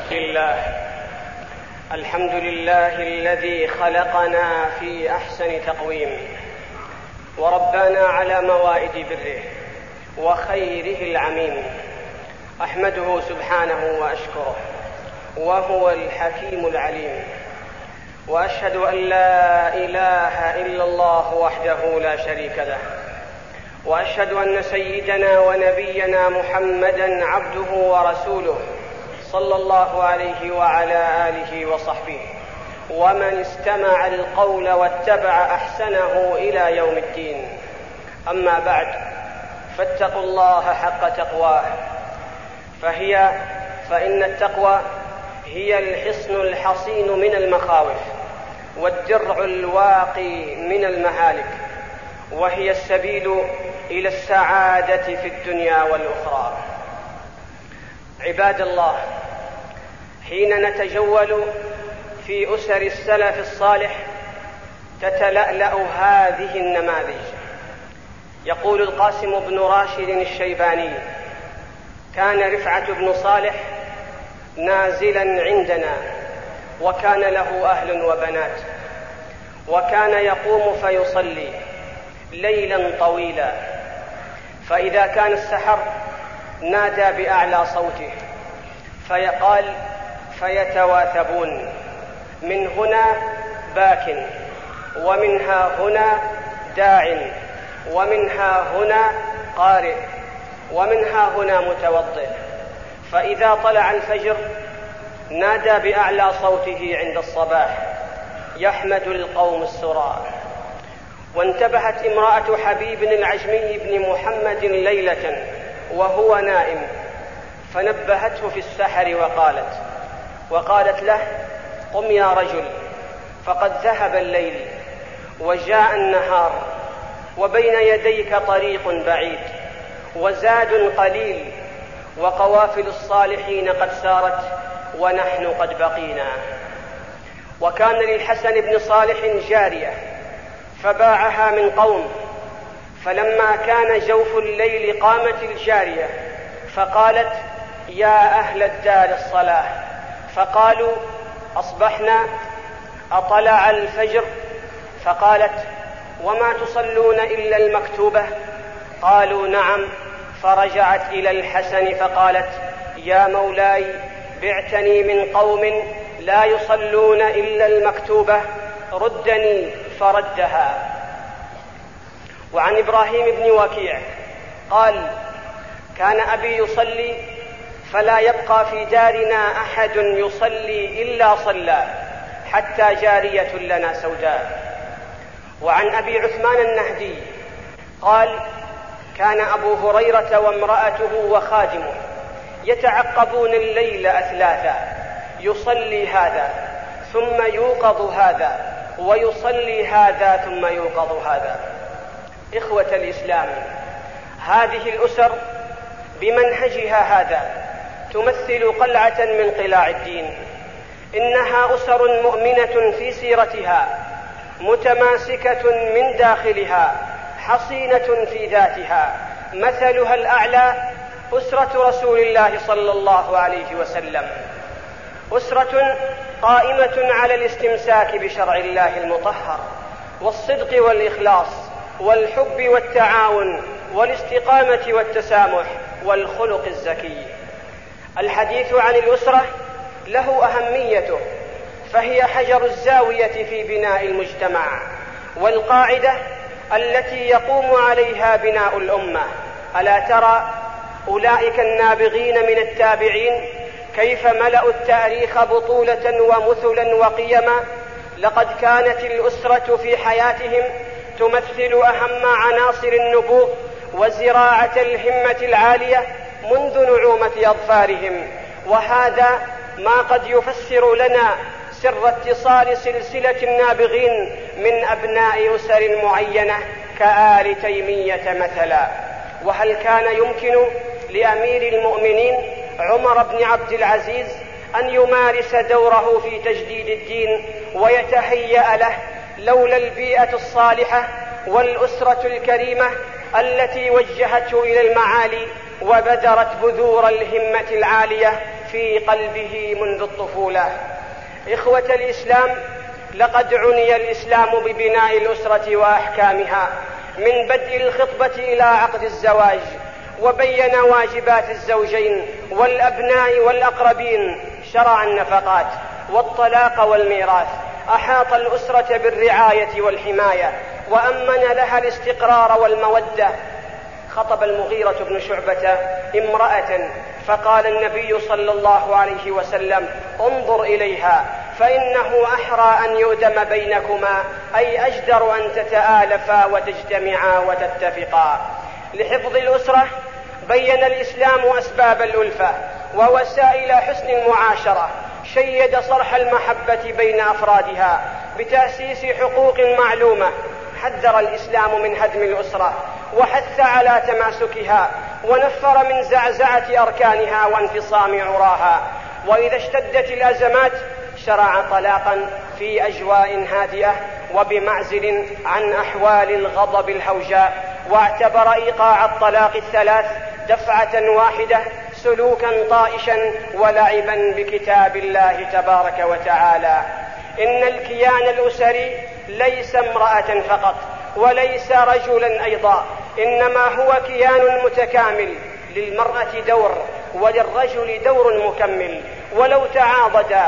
الحمد لله الذي خلقنا في أحسن تقويم وربانا على موائد بره وخيره العميم. أحمده سبحانه وأشكره وهو الحكيم العليم، وأشهد أن لا إله إلا الله وحده لا شريك له، وأشهد أن سيدنا ونبينا محمدًا عبده ورسوله صلى الله عليه وعلى آله وصحبه ومن استمع القول واتبع أحسنه إلى يوم الدين. أما بعد، فاتقوا الله حق تقواه، فإن التقوى هي الحصن الحصين من المخاوف والدرع الواقي من المهالك، وهي السبيل إلى السعادة في الدنيا والأخرى. عباد الله، حين نتجول في أسر السلف الصالح تتلألأ هذه النماذج. يقول القاسم بن راشد الشيباني: كان رفعة بن صالح نازلا عندنا، وكان له أهل وبنات، وكان يقوم فيصلي ليلا طويلا، فإذا كان السحر نادى بأعلى صوته فيقال فيتواثبون: من هنا باك، ومنها هنا داع، ومنها هنا قارئ، ومنها هنا متوضئ. فإذا طلع الفجر نادى بأعلى صوته عند الصباح: يحمد القوم السراء. وانتبهت امرأة حبيب العجمي بن محمد ليلة وهو نائم، فنبهته في السحر وقالت له: قم يا رجل، فقد ذهب الليل وجاء النهار، وبين يديك طريق بعيد وزاد قليل، وقوافل الصالحين قد سارت ونحن قد بقينا. وكان للحسن بن صالح جارية فباعها من قوم، فلما كان جوف الليل قامت الجارية فقالت: يا أهل الدار الصلاة. فقالوا: أصبحنا، أطلع الفجر؟ فقالت: وما تصلون إلا المكتوبة؟ قالوا: نعم. فرجعت إلى الحسن فقالت: يا مولاي، بعتني من قوم لا يصلون إلا المكتوبة، ردني. فردها. وعن إبراهيم بن وكيع قال: كان أبي يصلي فلا يبقى في دارنا أحد يصلي إلا صلى، حتى جارية لنا سوداء. وعن أبي عثمان النهدي قال: كان أبو هريرة وامرأته وخادمه يتعقبون الليل أثلاثا، يصلي هذا ثم يوقظ هذا، ويصلي هذا ثم يوقظ هذا. إخوة الإسلام، هذه الأسر بمنهجها هذا تمثل قلعة من قلاع الدين. إنها أسر مؤمنة في سيرتها، متماسكة من داخلها، حصينة في ذاتها. مثلها الأعلى أسرة رسول الله صلى الله عليه وسلم، أسرة قائمة على الاستمساك بشرع الله المطهر، والصدق والإخلاص، والحب والتعاون، والاستقامة والتسامح، والخلق الزكي. الحديث عن الأسرة له أهميته، فهي حجر الزاوية في بناء المجتمع، والقاعدة التي يقوم عليها بناء الأمة. ألا ترى أولئك النابغين من التابعين كيف ملأوا التاريخ بطولة ومثلا وقيما؟ لقد كانت الأسرة في حياتهم تمثل أهم عناصر النبوغ وزراعة الهمة العالية منذ نعومة أظفارهم. وهذا ما قد يفسر لنا سر اتصال سلسلة النابغين من أبناء أسر معينة كآل تيمية مثلا. وهل كان يمكن لأمير المؤمنين عمر بن عبد العزيز أن يمارس دوره في تجديد الدين ويتهيأ له لولا البيئة الصالحة والأسرة الكريمة التي وجهته إلى المعالي وبذرت بذور الهمة العالية في قلبه منذ الطفولة. إخوة الإسلام، لقد عني الإسلام ببناء الأسرة وأحكامها من بدء الخطبة إلى عقد الزواج، وبين واجبات الزوجين والأبناء والأقربين، شرع النفقات والطلاق والميراث، أحاط الأسرة بالرعاية والحماية، وأمن لها الاستقرار والمودة. خطب المغيرة بن شعبة امرأة فقال النبي صلى الله عليه وسلم: انظر إليها فإنه أحرى أن يؤدم بينكما، أي أجدر أن تتآلفا وتجتمعا وتتفقا. لحفظ الأسرة بين الإسلام أسباب الألفة ووسائل حسن المعاشرة، شيد صرح المحبة بين أفرادها بتأسيس حقوق معلومة. حذر الإسلام من هدم الأسرة وحث على تماسكها، ونفر من زعزعة أركانها وانفصام عراها. وإذا اشتدت الأزمات شرع طلاقا في أجواء هادئة وبمعزل عن أحوال الغضب الهوجاء، واعتبر إيقاع الطلاق الثلاث دفعة واحدة سلوكا طائشا ولعبا بكتاب الله تبارك وتعالى. إن الكيان الأسري ليس امرأة فقط وليس رجلا أيضا، إنما هو كيان متكامل، للمرأة دور وللرجل دور مكمل. ولو تعاضدا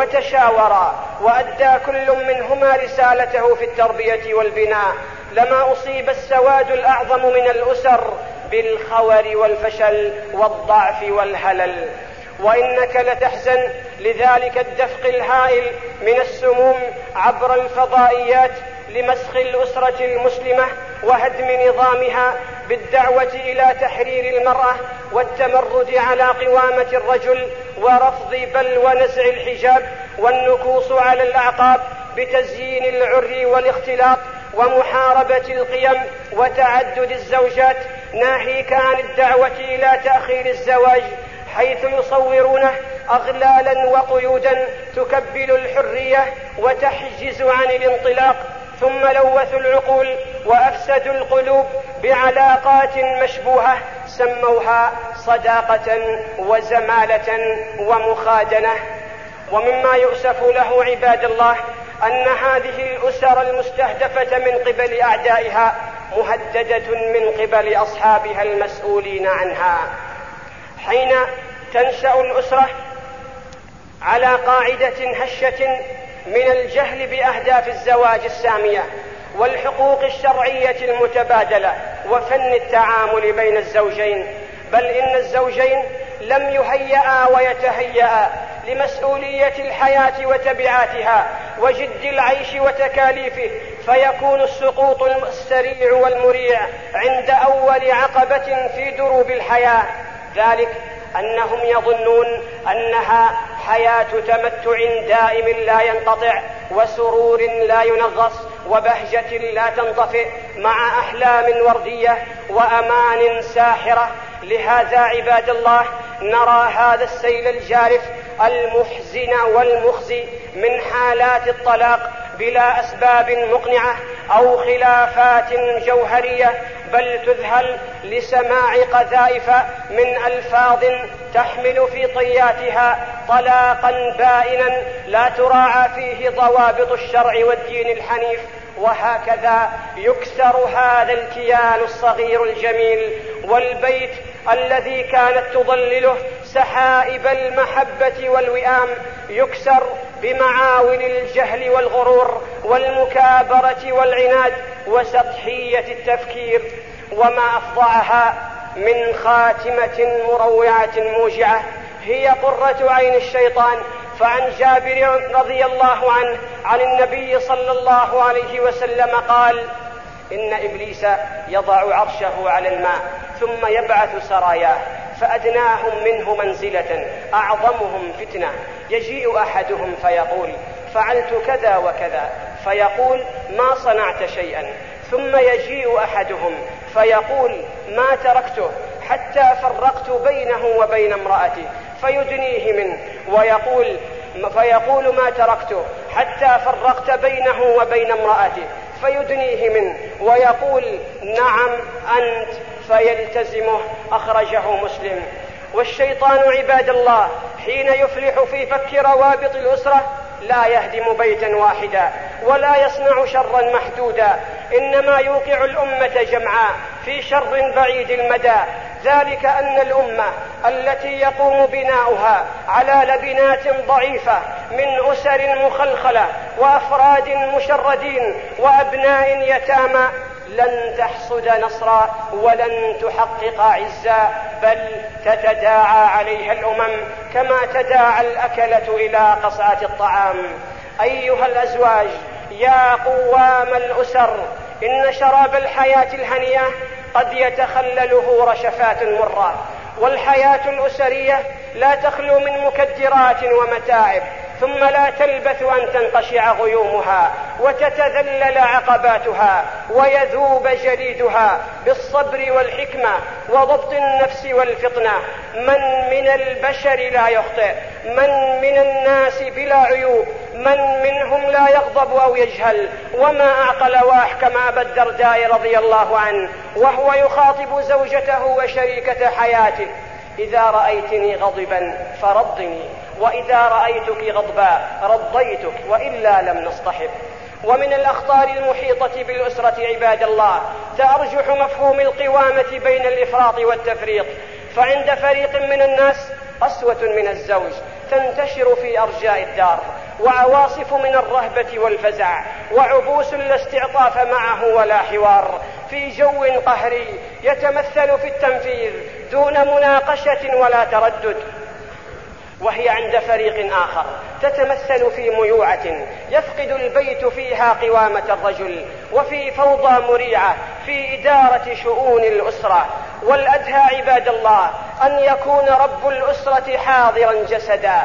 وتشاورا وأدى كل منهما رسالته في التربية والبناء لما أصيب السواد الأعظم من الأسر بالخور والفشل والضعف والهلل. وإنك لتحزن لذلك الدفق الهائل من السموم عبر الفضائيات لمسخ الأسرة المسلمة وهدم نظامها، بالدعوة إلى تحرير المرأة والتمرد على قوامة الرجل ورفض بل ونزع الحجاب، والنكوص على الأعقاب بتزيين العري والاختلاط ومحاربة القيم وتعدد الزوجات، ناهيك عن الدعوة إلى تأخير الزواج، حيث يصورونه أغلالا وقيودا تكبل الحرية وتحجز عن الانطلاق، ثم لوثوا العقول وأفسدوا القلوب بعلاقات مشبوهة سموها صداقة وزمالة ومخادنة. ومما يؤسف له عباد الله أن هذه الأسر المستهدفة من قبل أعدائها مهددة من قبل أصحابها المسؤولين عنها. حين تنشأ الأسرة على قاعدة هشة من الجهل بأهداف الزواج السامية والحقوق الشرعية المتبادلة وفن التعامل بين الزوجين، بل إن الزوجين لم يهيئا ويتهيئا لمسؤولية الحياة وتبعاتها وجد العيش وتكاليفه، فيكون السقوط السريع والمريع عند أول عقبة في دروب الحياة، ذلك أنهم يظنون أنها حياة تمتع دائم لا ينقطع وسرور لا ينغص وبهجة لا تنطفئ مع أحلام وردية وأمان ساحرة. لهذا عباد الله نرى هذا السيل الجارف المحزن والمخزي من حالات الطلاق بلا أسباب مقنعة أو خلافات جوهرية، بل تذهل لسماع قذائف من ألفاظ تحمل في طياتها طلاقا بائنا لا تراعى فيه ضوابط الشرع والدين الحنيف. وهكذا يكسر هذا الكيان الصغير الجميل، والبيت الذي كانت تظلله سحائب المحبة والوئام يكسر بمعاول الجهل والغرور والمكابرة والعناد وسطحية التفكير. وما أفظعها من خاتمة مروعة موجعة هي قرة عين الشيطان. فعن جابر رضي الله عنه عن النبي صلى الله عليه وسلم قال: إن إبليس يضع عرشه على الماء ثم يبعث سراياه، فأدناهم منه منزلة أعظمهم فتنة، يجيء أحدهم فيقول: فعلت كذا وكذا، فيقول: ما صنعت شيئا. ثم يجيء أحدهم فيقول: ما تركته حتى فرقت بينه وبين امرأته، فيدنيه منه فيقول: ما تركته حتى فرقت بينه وبين امرأته، فيدنيه منه ويقول: نعم أنت، فيلتزمه. أخرجه مسلم. والشيطان عباد الله حين يفلح في فك روابط الأسرة لا يهدم بيتا واحدا ولا يصنع شرا محدودا، إنما يوقع الأمة جمعاء في شر بعيد المدى. ذلك أن الأمة التي يقوم بناؤها على لبنات ضعيفة من أسر مخلخلة وأفراد مشردين وأبناء يتامى لن تحصد نصرا ولن تحقق عزا، بل تتداعى عليها الأمم كما تداعى الأكلة إلى قصعة الطعام. أيها الأزواج يا قوام الأسر، إن شراب الحياة الهنية قد يتخلله رشفات مرة، والحياة الأسرية لا تخلو من مكدرات ومتاعب، ثم لا تلبث أن تنقشع غيومها وتتذلل عقباتها ويذوب جليدها بالصبر والحكمة وضبط النفس والفطنة. من من البشر لا يخطئ، من من الناس بلا عيوب، من منهم لا يغضب أو يجهل، وما أعقل وأحكم أبا الدرداء رضي الله عنه وهو يخاطب زوجته وشريكة حياته: إذا رأيتني غضبا فرضني، وإذا رأيتك غضبا رضيتك، وإلا لم نصطحب. ومن الأخطار المحيطة بالأسرة عباد الله تأرجح مفهوم القوامة بين الإفراط والتفريط، فعند فريق من الناس قسوة من الزوج تنتشر في أرجاء الدار، وعواصف من الرهبة والفزع، وعبوس لا استعطاف معه ولا حوار، في جو قهري يتمثل في التنفيذ دون مناقشة ولا تردد. وهي عند فريق آخر تتمثل في ميوعة يفقد البيت فيها قوامة الرجل، وفي فوضى مريعة في إدارة شؤون الأسرة. والأدهى عباد الله أن يكون رب الأسرة حاضرا جسدا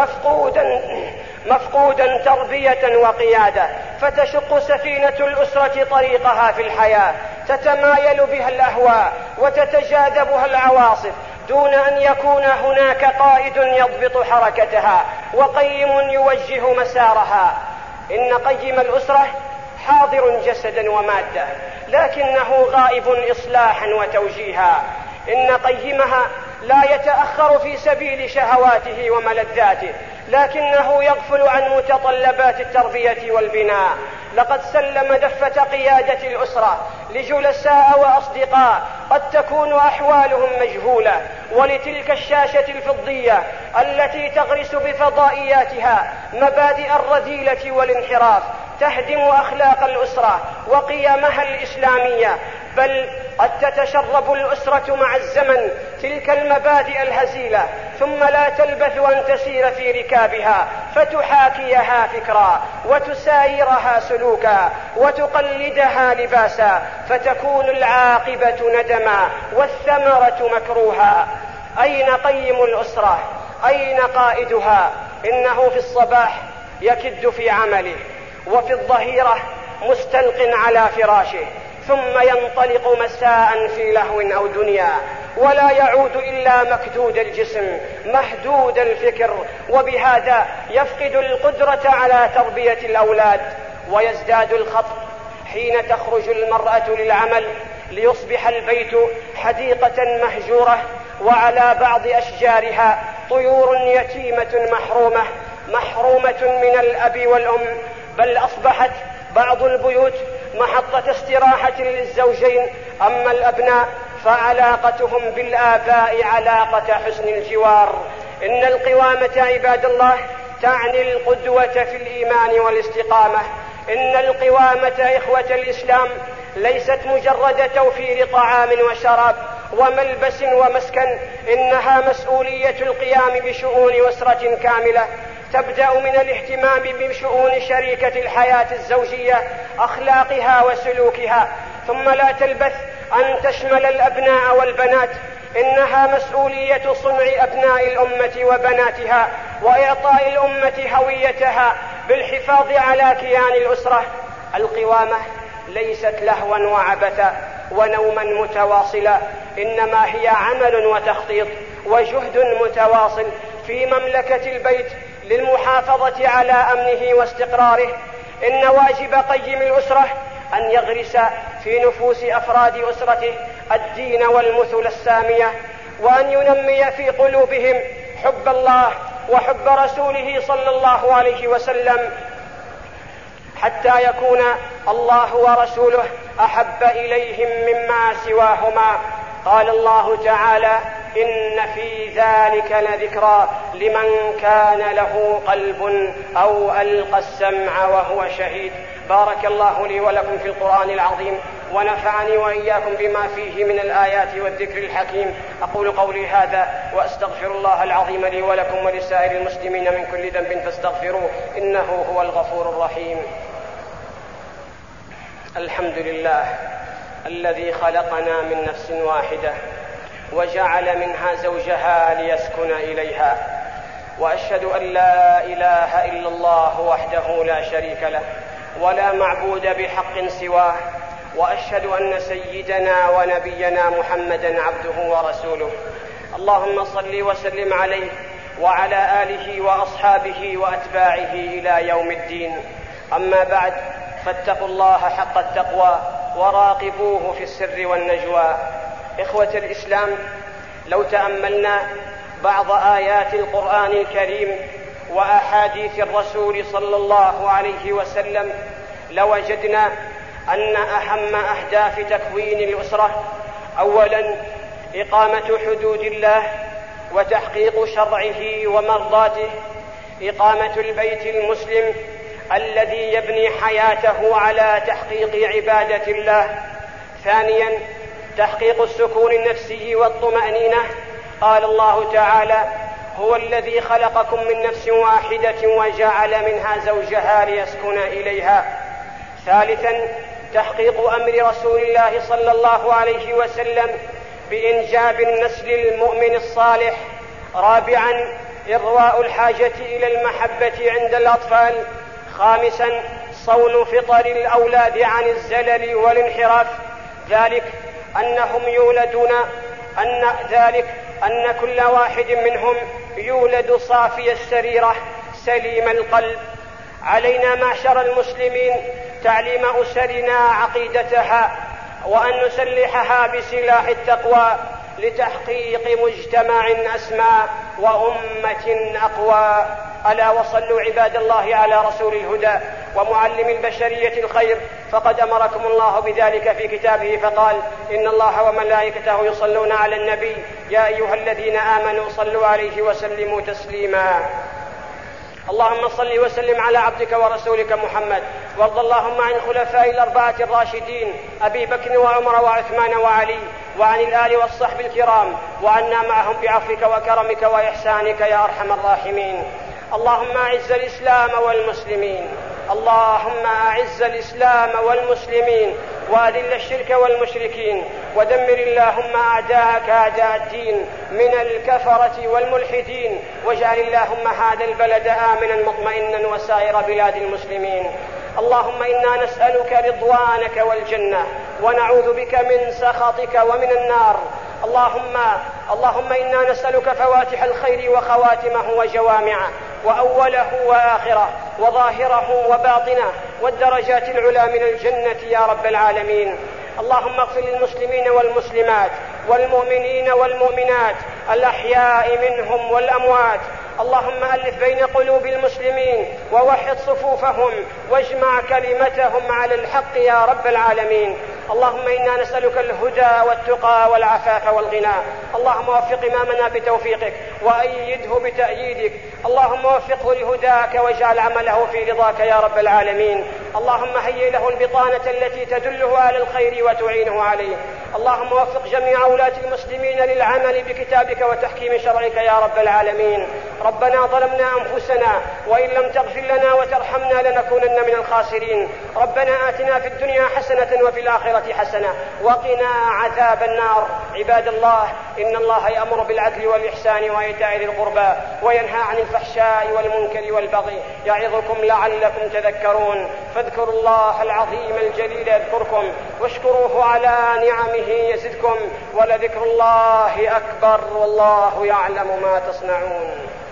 مفقودا تربية وقيادة، فتشق سفينة الأسرة طريقها في الحياة، تتمايل بها الأهواء وتتجاذبها العواصف، دون أن يكون هناك قائد يضبط حركتها وقيم يوجه مسارها. إن قيم الأسرة حاضر جسدا ومادة، لكنه غائب إصلاحا وتوجيها. إن قيمها لا يتأخر في سبيل شهواته وملذاته، لكنه يغفل عن متطلبات التربية والبناء. لقد سلم دفة قيادة الأسرة لجلساء وأصدقاء قد تكون أحوالهم مجهولة، ولتلك الشاشة الفضية التي تغرس بفضائياتها مبادئ الرذيلة والانحراف، تهدم أخلاق الأسرة وقيمها الإسلامية. بل قد تتشرب الأسرة مع الزمن تلك المبادئ الهزيلة، ثم لا تلبث أن تسير في ركابها فتحاكيها فكرا، وتسايرها سلوكا، وتقلدها لباسا، فتكون العاقبة ندما والثمرة مكروها. أين قيم الأسرة؟ أين قائدها؟ إنه في الصباح يكد في عمله، وفي الظهيرة مستلق على فراشه، ثم ينطلق مساء في لهو أو دنيا، ولا يعود إلا مكدود الجسم مهدود الفكر، وبهذا يفقد القدرة على تربية الأولاد. ويزداد الخطر حين تخرج المرأة للعمل ليصبح البيت حديقة مهجورة، وعلى بعض أشجارها طيور يتيمة محرومة من الأب والأم، بل أصبحت بعض البيوت محطة استراحة للزوجين. أما الأبناء فعلاقتهم بالآباء علاقة حسن الجوار. إن القوامة عباد الله تعني القدوة في الإيمان والاستقامة. إن القوامة إخوة الإسلام ليست مجرد توفير طعام وشراب وملبس ومسكن، إنها مسؤولية القيام بشؤون أسرة كاملة، تبدأ من الاهتمام بشؤون شريكة الحياة الزوجية، أخلاقها وسلوكها، ثم لا تلبث أن تشمل الأبناء والبنات. إنها مسؤولية صنع أبناء الأمة وبناتها، وإعطاء الأمة هويتها بالحفاظ على كيان الأسرة. القوامة ليست لهوا وعبثا ونوما متواصلا، إنما هي عمل وتخطيط وجهد متواصل في مملكة البيت للمحافظة على أمنه واستقراره. إن واجب قيم الأسرة أن يغرس في نفوس أفراد أسرته الدين والمثل السامية، وأن ينمي في قلوبهم حب الله وحب رسوله صلى الله عليه وسلم، حتى يكون الله ورسوله أحب إليهم مما سواهما. قال الله تعالى: إن في ذلك لذكرى لمن كان له قلب أو ألقى السمع وهو شهيد. بارك الله لي ولكم في القرآن العظيم، ونفعني وإياكم بما فيه من الآيات والذكر الحكيم. أقول قولي هذا وأستغفر الله العظيم لي ولكم ولسائر المسلمين من كل ذنب فاستغفروه إنه هو الغفور الرحيم. الحمد لله الذي خلقنا من نفس واحدة وجعل منها زوجها ليسكن إليها، وأشهد أن لا إله إلا الله وحده لا شريك له ولا معبود بحق سواه، وأشهد أن سيدنا ونبينا محمدا عبده ورسوله. اللهم صل وسلم عليه وعلى آله وأصحابه وأتباعه إلى يوم الدين. أما بعد، فاتقوا الله حق التقوى وراقبوه في السر والنجوى. إخوة الإسلام، لو تأملنا بعض آيات القرآن الكريم وأحاديث الرسول صلى الله عليه وسلم لوجدنا أن أهم أهداف تكوين الأسرة أولا إقامة حدود الله وتحقيق شرعه ومرضاته، إقامة البيت المسلم الذي يبني حياته على تحقيق عبادة الله. ثانيا تحقيق السكون النفسي والطمأنينة. قال الله تعالى: هو الذي خلقكم من نفس واحدة وجعل منها زوجها ليسكن إليها. ثالثا تحقيق أمر رسول الله صلى الله عليه وسلم بإنجاب النسل المؤمن الصالح. رابعا إرواء الحاجة إلى المحبة عند الأطفال. خامسا صون فطر الأولاد عن الزلل والانحراف، ذلك أنهم يولدون أن كل واحد منهم يولد صافي السريرة سليم القلب. علينا معشر المسلمين تعليم أسرنا عقيدتها، وأن نسلحها بسلاح التقوى لتحقيق مجتمع أسمى وأمة أقوى. ألا وصلوا عباد الله على رسول الهدى ومعلم البشرية الخير، فقد أمركم الله بذلك في كتابه فقال: إن الله وملائكته يصلون على النبي يا أيها الذين آمنوا صلوا عليه وسلموا تسليما. اللهم صل وسلم على عبدك ورسولك محمد، وارض اللهم عن الخلفاء الأربعة الراشدين أبي بكر وعمر وعثمان وعلي، وعن الآل والصحب الكرام، وعنا معهم بعفوك وكرمك وإحسانك يا أرحم الراحمين. اللهم أعز الإسلام والمسلمين، اللهم أعز الإسلام والمسلمين، وأذل الشرك والمشركين، ودمر اللهم أعداءك أعداء الدين من الكفرة والملحدين، واجعل اللهم هذا البلد آمنا مطمئنا وسائر بلاد المسلمين. اللهم إنا نسألك رضوانك والجنة، ونعوذ بك من سخطك ومن النار. اللهم إنا نسألك فواتح الخير وخواتمه وجوامعه، وأوله وآخره، وظاهره وباطنه، والدرجات العلى من الجنة يا رب العالمين. اللهم اغفر للمسلمين والمسلمات والمؤمنين والمؤمنات الأحياء منهم والأموات. اللهم ألف بين قلوب المسلمين ووحد صفوفهم واجمع كلمتهم على الحق يا رب العالمين. اللهم إنا نسألك الهدى والتقى والعفاف والغنى. اللهم وفق إمامنا بتوفيقك وأيده بتأييدك. اللهم وفقه لهداك واجعل عمله في رضاك يا رب العالمين. اللهم هيئ له البطانة التي تدله على الخير وتعينه عليه. اللهم وفق جميع ولاة المسلمين للعمل بكتابك وتحكيم شرعك يا رب العالمين. ربنا ظلمنا أنفسنا وإن لم تغفر لنا وترحمنا لنكونن من الخاسرين. ربنا آتنا في الدنيا حسنة وفي الآخرة حسنة وقنا عذاب النار. عباد الله، إن الله يأمر بالعدل والإحسان وإيتاء ذي القربى وينهى عن الفحشاء والمنكر والبغي، يعظكم لعلكم تذكرون. فاذكروا الله العظيم الجليل يذكركم، واشكروه على نعمه يزدكم، ولذكر الله أكبر والله يعلم ما تصنعون.